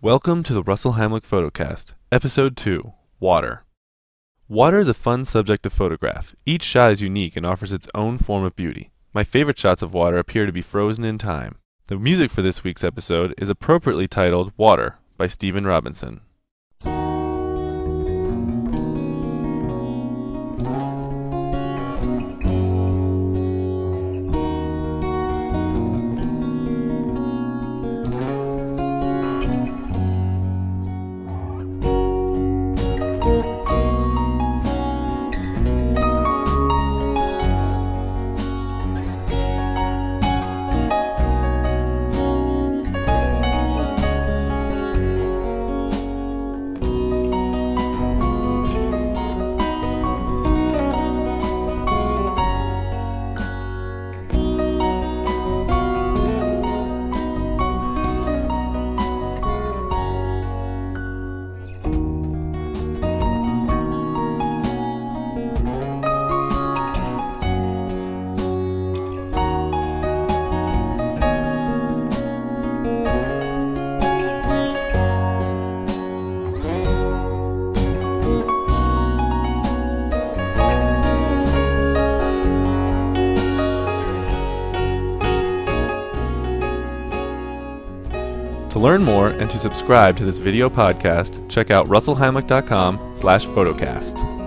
Welcome to the Russell Hamlick Photocast, Episode 2, Water. Water is a fun subject to photograph. Each shot is unique and offers its own form of beauty. My favorite shots of water appear to be frozen in time. The music for this week's episode is appropriately titled Water by Stephen Robinson. To learn more and to subscribe to this video podcast, check out russellhamlick.com/photocast.